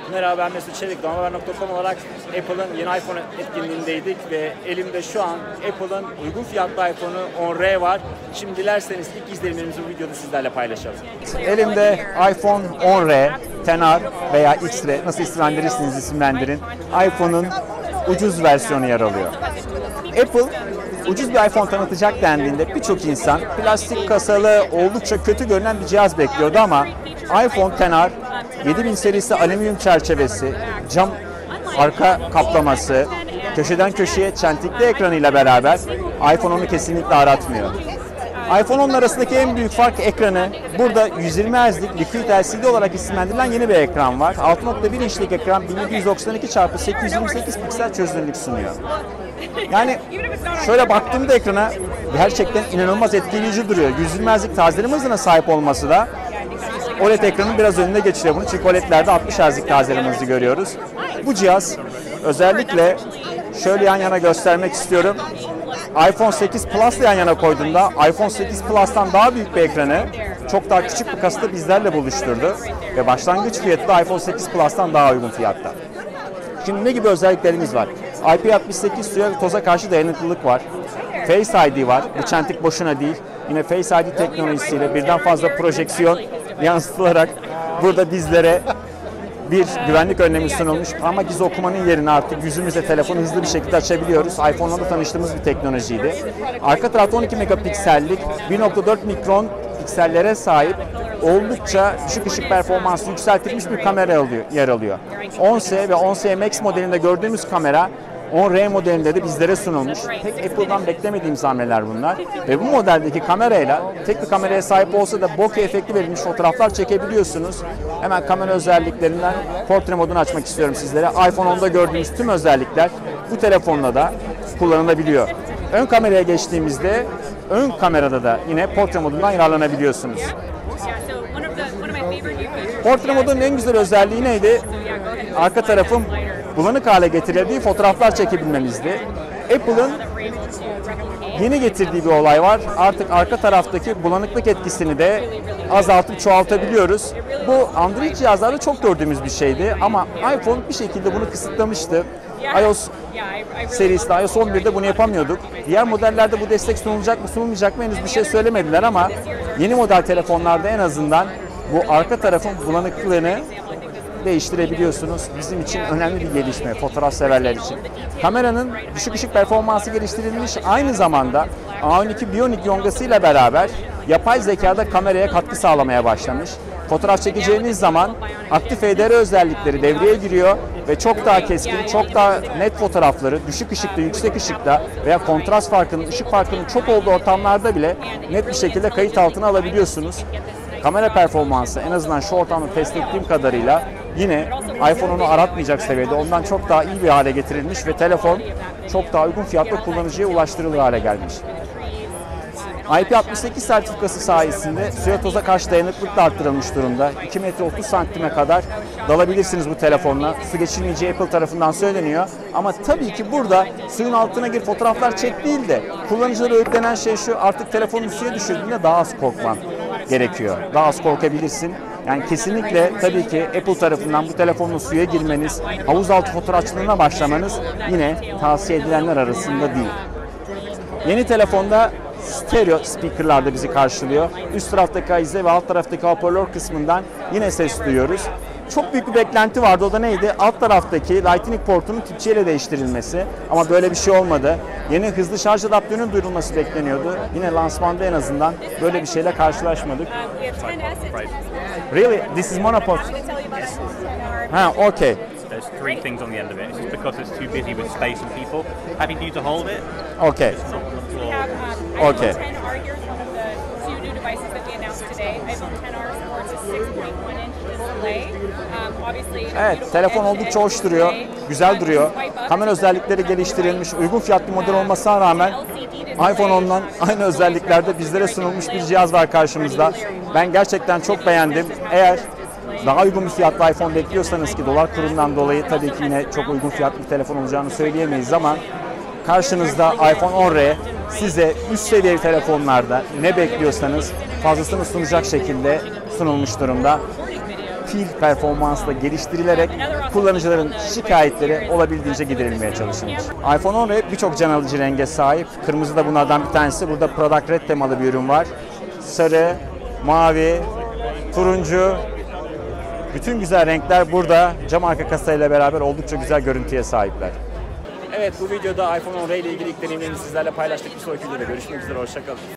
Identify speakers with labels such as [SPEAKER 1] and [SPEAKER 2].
[SPEAKER 1] Merhaba, ben Mesut Çelik. Domahaber.com olarak Apple'ın yeni iPhone etkinliğindeydik ve elimde şu an Apple'ın uygun fiyatlı iPhone'u 10R var. Şimdi dilerseniz ilk izlenimlerimizi bu videoda sizlerle paylaşalım. Elimde iPhone 10R, XR veya X-R, nasıl isimlendirirsiniz isimlendirin. iPhone'un ucuz versiyonu yer alıyor. Apple ucuz bir iPhone tanıtacak dendiğinde birçok insan plastik kasalı, oldukça kötü görünen bir cihaz bekliyordu ama iPhone XR 7000 serisi alüminyum çerçevesi, cam arka kaplaması, köşeden köşeye çentikli ekranıyla beraber iPhone onu kesinlikle aratmıyor. iPhone 10 arasındaki en büyük fark ekranı. Burada 120 Hz'lik Liquid LCD olarak isimlendirilen yeni bir ekran var. 6.1 inçlik ekran 1792x828 piksel çözünürlük sunuyor. Yani şöyle baktığımda ekrana gerçekten inanılmaz etkileyici duruyor. 120 Hz'lik tazeleme hızına sahip olması da OLED ekranın biraz önüne geçiriyor bunu. Çünkü OLED'lerde 60 Hz'lik tazeleme hızı görüyoruz. Bu cihaz özellikle şöyle yan yana göstermek istiyorum. iPhone 8 Plus'la yan yana koyduğumda iPhone 8 Plus'tan daha büyük bir ekranı çok daha küçük bir kasada bizlerle buluşturdu. Ve başlangıç fiyatı da iPhone 8 Plus'tan daha uygun fiyatta. Şimdi ne gibi özelliklerimiz var? IP68 suya ve toza karşı dayanıklılık var. Face ID var. Bu çentik boşuna değil. Yine Face ID teknolojisiyle birden fazla projeksiyon yansıtılarak burada bizlere bir güvenlik önlemi sunulmuş. Parmak izi okumanın yerine artık yüzümüzle telefonu hızlı bir şekilde açabiliyoruz. iPhone'la da tanıştığımız bir teknolojiydi. Arka tarafta 12 megapiksellik 1.4 mikron piksellere sahip oldukça düşük ışık performansı yükseltilmiş bir kamera yer alıyor. 10S ve 10S Max modelinde gördüğümüz kamera 10R modelinde de bizlere sunulmuş. Pek Apple'dan beklemediğimiz hamleler bunlar. Ve bu modeldeki kamerayla tek bir kameraya sahip olsa da bokeh efekti verilmiş fotoğraflar çekebiliyorsunuz. Hemen kamera özelliklerinden portre modunu açmak istiyorum sizlere. iPhone 10'da gördüğünüz tüm özellikler bu telefonla da kullanılabiliyor. Ön kameraya geçtiğimizde ön kamerada da yine portre modundan yararlanabiliyorsunuz. Portre modunun en güzel özelliği neydi? Arka tarafın bulanık hale getirildiği fotoğraflar çekebilmemizdi. Apple'ın yeni getirdiği bir olay var. Artık arka taraftaki bulanıklık etkisini de azaltıp çoğaltabiliyoruz. Bu Android cihazlarda çok gördüğümüz bir şeydi ama iPhone bir şekilde bunu kısıtlamıştı. iOS serisinde, iOS 11'de bunu yapamıyorduk. Diğer modellerde bu destek sunulacak mı sunulmayacak mı henüz bir şey söylemediler ama yeni model telefonlarda en azından bu arka tarafın bulanıklığını değiştirebiliyorsunuz. Bizim için önemli bir gelişme fotoğraf severler için. Kameranın düşük ışık performansı geliştirilmiş, aynı zamanda A12 Bionic yongasıyla beraber yapay zekada kameraya katkı sağlamaya başlamış. Fotoğraf çekeceğiniz zaman aktif HDR özellikleri devreye giriyor ve çok daha keskin, çok daha net fotoğrafları düşük ışıkta, yüksek ışıkta veya kontrast farkının, ışık farkının çok olduğu ortamlarda bile net bir şekilde kayıt altına alabiliyorsunuz. Kamera performansı en azından şu ortamda test ettiğim kadarıyla yine iPhone onu aratmayacak seviyede, ondan çok daha iyi bir hale getirilmiş ve telefon çok daha uygun fiyatla kullanıcıya ulaştırılır hale gelmiş. IP68 sertifikası sayesinde suya toza karşı dayanıklılık da arttırılmış durumda. 2 metre 30 santime kadar dalabilirsiniz bu telefonla. Su geçirmeyeceği Apple tarafından söyleniyor. Ama tabii ki burada suyun altına gir fotoğraflar çek değil de kullanıcılara öğütlenen şey şu: artık telefonunu suya düşürdüğünde daha az korkman gerekiyor. Daha az korkabilirsin. Yani kesinlikle tabii ki Apple tarafından bu telefonla suya girmeniz, havuz altı fotoğrafçılığına başlamanız yine tavsiye edilenler arasında değil. Yeni telefonda stereo speaker'lar da bizi karşılıyor. Üst taraftaki ahize ve alt taraftaki hoparlör kısmından yine ses duyuyoruz. Çok büyük bir beklenti vardı, o da neydi? Alt taraftaki Lightning portunun tip C ile değiştirilmesi ama böyle bir şey olmadı. Yeni hızlı şarj adaptörünün duyurulması bekleniyordu. Yine lansmanda en azından böyle bir şeyle karşılaşmadık. Really? This is monopod? Ha, okay.
[SPEAKER 2] There's three things on the end of it. It's just because it's too busy with space and people. Happy for you to hold it.
[SPEAKER 1] Okay.
[SPEAKER 2] It's not on the floor.
[SPEAKER 1] Okay.
[SPEAKER 3] iPhone XR here is one of the two new devices that we announced today. iPhone XR supports a 6.1-inch display. Obviously,
[SPEAKER 1] Evet, telefon oldukça hoş duruyor, güzel duruyor. Kamera özellikleri geliştirilmiş, uygun fiyatlı model olmasına rağmen iPhone 10'dan aynı özelliklerde bizlere sunulmuş bir cihaz var karşımızda. Ben gerçekten çok beğendim. Eğer daha uygun bir fiyatlı iPhone bekliyorsanız, ki dolar kurundan dolayı tabii ki yine çok uygun fiyatlı bir telefon olacağını söyleyemeyiz ama karşınızda iPhone 10R size üst seviye telefonlarda ne bekliyorsanız fazlasını sunacak şekilde sunulmuş durumda. pil performansla geliştirilerek kullanıcıların şikayetleri olabildiğince giderilmeye çalışılmış. iPhone 10 birçok can alıcı renge sahip. Kırmızı da bunlardan bir tanesi. Burada Product Red temalı bir ürün var. Sarı, mavi, turuncu, bütün güzel renkler burada cam arka kasayla beraber oldukça güzel görüntüye sahipler. Evet, bu videoda iPhone 10R ile ilgili ilk deneyimlerimizi sizlerle paylaştık. Bir sonraki videoda görüşmek üzere, hoşça kalın.